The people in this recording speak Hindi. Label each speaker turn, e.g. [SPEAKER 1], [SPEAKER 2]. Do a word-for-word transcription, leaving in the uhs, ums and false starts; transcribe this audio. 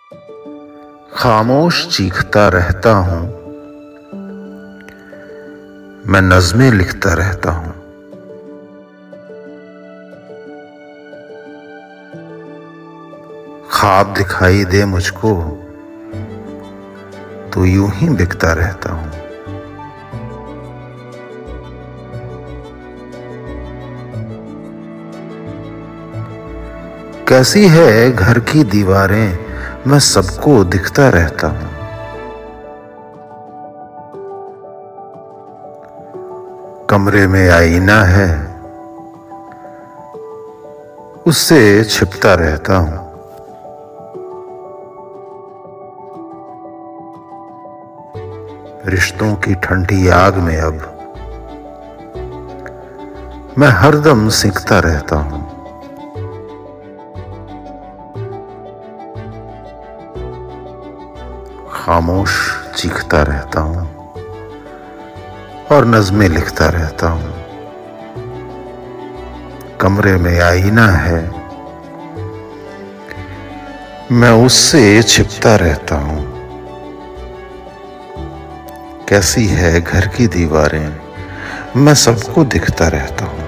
[SPEAKER 1] खामोश चीखता रहता हूं, मैं नज़्में लिखता रहता हूं। ख्वाब दिखाई दे मुझको तो यूं ही बिकता रहता हूं। कैसी है घर की दीवारें, मैं सबको दिखता रहता हूं। कमरे में आईना है, उससे छिपता रहता हूं। रिश्तों की ठंडी आग में अब मैं हरदम सिकता रहता हूं। खामोश चीखता रहता हूं और नज़्में लिखता रहता हूं। कमरे में आईना है, मैं उससे छिपता रहता हूं। कैसी है घर की दीवारें, मैं सबको दिखता रहता हूं।